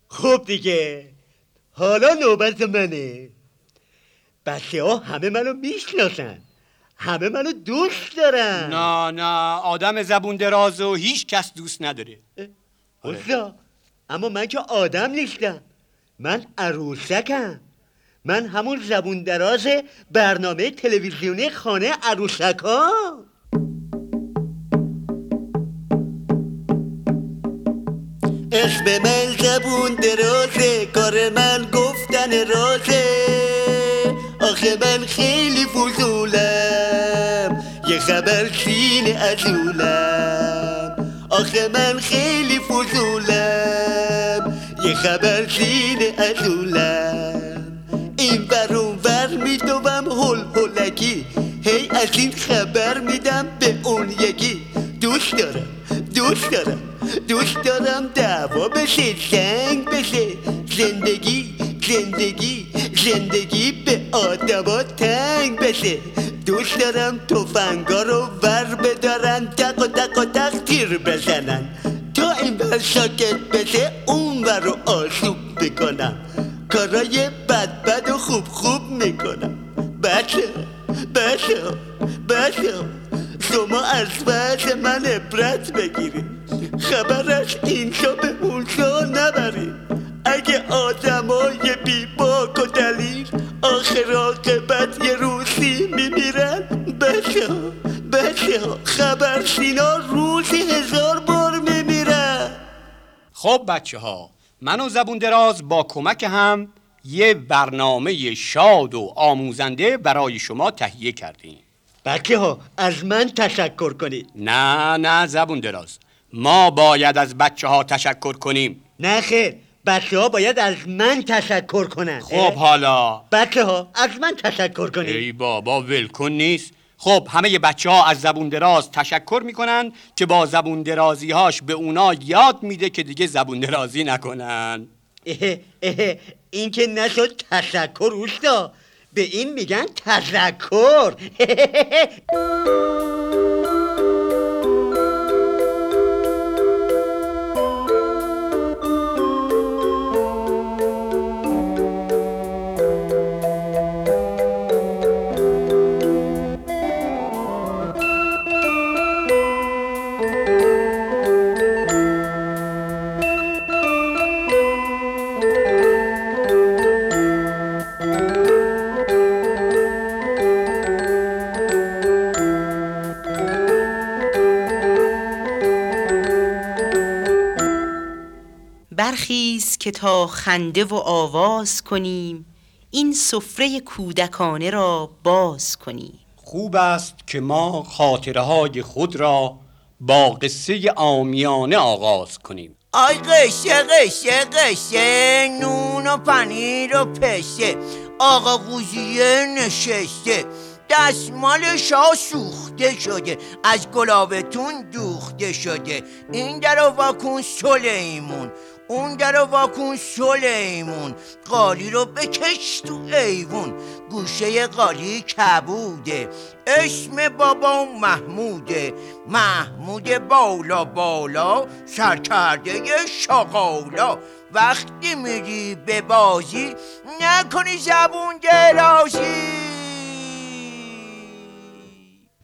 خب دیگه حالا نوبت منه. بچه ها همه منو میشناسن، همه منو دوست دارن. نه آدم زبون درازو هیچ کس دوست نداره. اوستا اما من که آدم نیستم، من عروسکم. من همون زبون دراز برنامه تلویزیونی خانه عروسکا. اسم من زبون درازه، کار من گفتن رازه. آخه من خیلی فضولم، یه خبر سینه ازولم. آخه من خیلی فضولم، یه خبر سینه ازولم. این بر اون ور میدوم هل هلکی، هی از این خبر میدم به اون یکی. دوست دارم دوست دارم دوست دارم دعوا بشه، جنگ بشه. زندگی زندگی زندگی به آدما تنگ بشه. دوست دارم تفنگا رو ور بدارن، تق و تق و تق تیر بزنن. تا این ور ساکت بشه اون ور رو آسوب بکنم. کارای بد و خوب میکنم. بچه شما از وضع من عبرت بگیرید، خبر از اینجا به اونجا نبرید. اگه آدمای بی باک و دلیل آخر عاقبت یه روزی میمیرن، بچه ها خبر سینا روزی 1000 بار میمیرن. خب بچه ها، من و زبون دراز با کمک هم یه برنامه شاد و آموزنده برای شما تهیه کردیم. بچه ها از من تشکر کنید. نه زبون دراز، ما باید از بچه ها تشکر کنیم. نه خیر، بچه ها باید از من تشکر کنن. خب حالا بچه ها از من تشکر کنید. ای بابا ولکن نیست. خب همه بچه ها از زبون دراز تشکر میکنن که با زبون درازی هاش به اونا یاد میده که دیگه زبون درازی نکنن. این که نشد تشکر اوستا، به این میگن تذکر. برخیز که تا خنده و آواز کنیم، این سفره کودکانه را باز کنیم. خوب است که ما خاطره های خود را با قصه عامیانه آغاز کنیم. آی قشه نون و پنیر و پشه، آقا قوزیه نشسته، دستمال شاه سوخته شده، از گلابتون دوخته شده. این در رو واکن سلیمون، اون در رو واکن سلیمون، قالی رو بکش تو ایوون. گوشه قالی کبوده، اسم بابا محموده، محمود بالا بالا، سرکرده شاقالا. وقتی میری به بازی نکنی زبون درازی.